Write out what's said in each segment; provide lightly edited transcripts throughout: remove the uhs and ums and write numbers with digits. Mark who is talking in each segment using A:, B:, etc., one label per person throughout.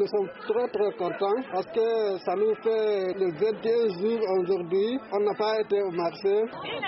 A: Nous sommes très contents parce que ça nous fait le 21 jours aujourd'hui. On n'a pas été au marché.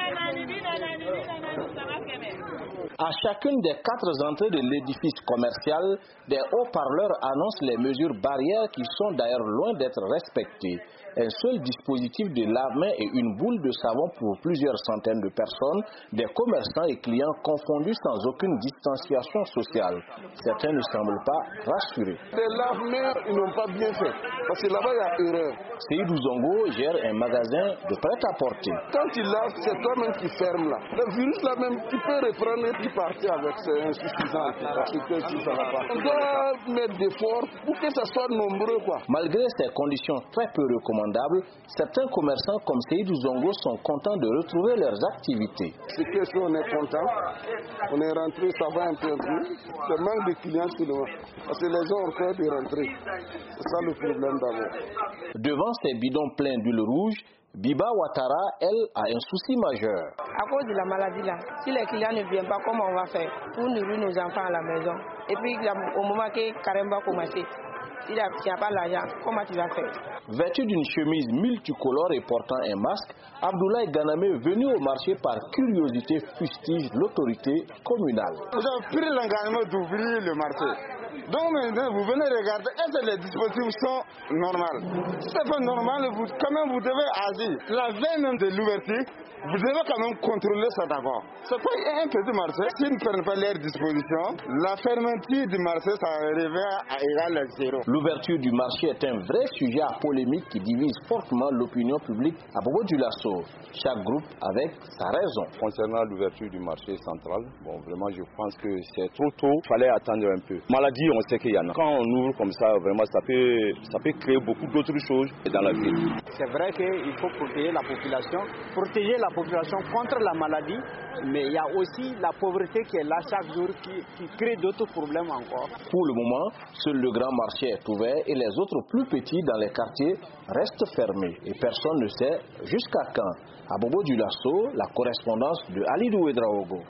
B: À chacune des 4 entrées de l'édifice commercial, des haut-parleurs annoncent les mesures barrières qui sont d'ailleurs loin d'être respectées. Un seul dispositif de lave-mains et une boule de savon pour plusieurs centaines de personnes, des commerçants et clients confondus sans aucune distanciation sociale. Certains ne semblent pas rassurés.
A: Les lave-mains, ils n'ont pas bien fait, parce que là-bas, il y a erreur.
B: Seydou Zongo gère un magasin de prêt-à-porter.
A: Quand tu laves, c'est toi-même qui fermes là. Le virus là-même, tu peux reprendre et tu partir avec, c'est insuffisant. Parce que ça va pas. On doit mettre des efforts pour que ça soit nombreux, quoi.
B: Malgré ces conditions très peu recommandables, certains commerçants comme Seydou Zongo sont contents de retrouver leurs activités.
A: C'est que si on est content, on est rentré, ça va un peu plus. C'est manque de clients seulement. Parce que les gens ont peur de rentrer. C'est ça le problème d'abord.
B: Devant ces bidons pleins d'huile rouge, Biba Ouattara, elle, a un souci majeur.
C: À cause de la maladie là, si les clients ne viennent pas, comment on va faire pour nourrir nos enfants à la maison? Et puis au moment que Karemba commence, s'il n'y a pas l'argent, comment tu vas faire?
B: Vêtu d'une chemise multicolore et portant un masque, Abdoulaye Ganame, venu au marché par curiosité, fustige l'autorité communale.
A: Vous avez pris l'engagement d'ouvrir le marché. Donc maintenant, vous venez regarder, est-ce que les dispositifs sont normaux? Si c'est pas normal, quand même vous devez agir. La veille même de l'ouverture, vous devez quand même contrôler ça d'abord. C'est pas un petit marché. S'ils ne prennent pas leurs dispositions, la fermeture du marché, ça revient à égal à zéro.
B: L'ouverture du marché est un vrai sujet à polémique qui divise fortement l'opinion publique à Bobo-Dioulasso. Chaque groupe avec sa raison.
D: Concernant l'ouverture du marché central, bon, vraiment, je pense que c'est trop tôt. Il fallait attendre un peu. Maladie, on sait qu'il y en a. Quand on ouvre comme ça, vraiment, ça peut créer beaucoup d'autres choses dans la ville.
E: C'est vrai qu'il faut protéger la population contre la maladie, mais il y a aussi la pauvreté qui est là chaque jour qui crée d'autres problèmes encore.
B: Pour le moment, seul le grand marché est ouvert et les autres plus petits dans les quartiers restent fermés et personne ne sait jusqu'à quand. À Bobo-Dioulasso, la correspondance de Ali Douedraogo.